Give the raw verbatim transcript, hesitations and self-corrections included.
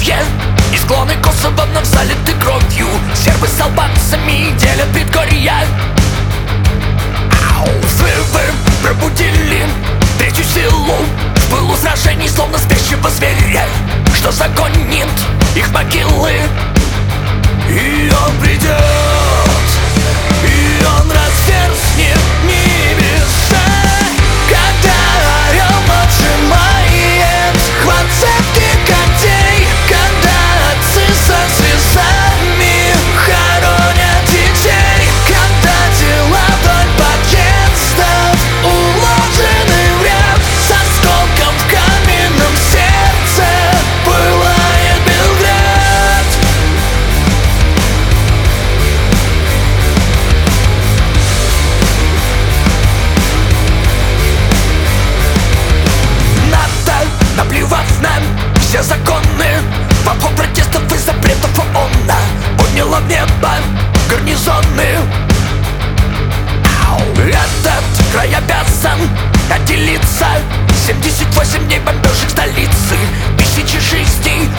Приднестровье и склоны Косово вновь залиты кровью. Сербы с албанцами делят предгорья. Взрывы пробудили третью силу в пылу сражений, словно спящего зверя, что загонит их могилы. И он придет, и он разверзнет небеса, когда орел поджимает хват цепких когтей, когда отцы со слезами хоронят детей, когда тела вдоль подъездов уложены в ряд с осколком в каменном сердце пылает Белград. НАТО, наплевав на все законы, в обход протестов и запретов ООН подняла в небо гарнизоны. Этот край обязан отделиться. Семьдесят восемь дней бомбежек столицы, тысячи жизней